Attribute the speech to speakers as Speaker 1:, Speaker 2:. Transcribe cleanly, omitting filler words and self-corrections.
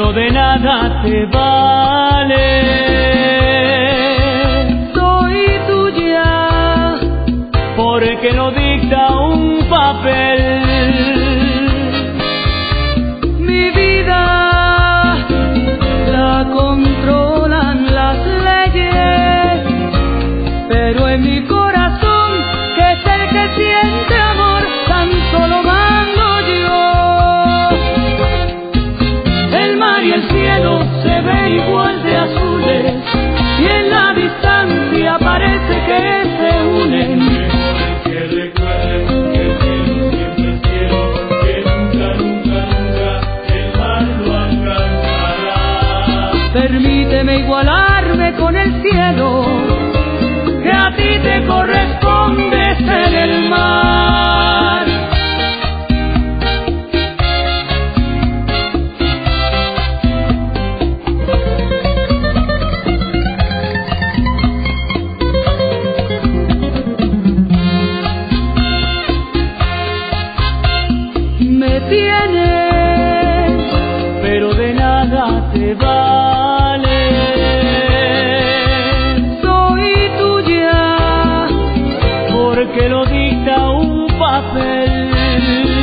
Speaker 1: pero de nada te vale.
Speaker 2: Soy tuya,
Speaker 1: porque lo dicta un papel.
Speaker 2: Mi vida la controlan las leyes, pero en mi corazón, que es el que siente amor, tan solo mando yo. El mar y el cielo se ven igual de azules, y en la distancia parece que se unen.
Speaker 1: Que recuerden que el cielo siempre es cielo, que nunca, nunca, nunca el mar lo alcanzará.
Speaker 2: Permíteme igualarme con el cielo, que a ti te corresponde ser el mar. Me tienes,
Speaker 1: pero de nada te vale.
Speaker 2: soy tuya,
Speaker 1: Porque lo dicta un papel.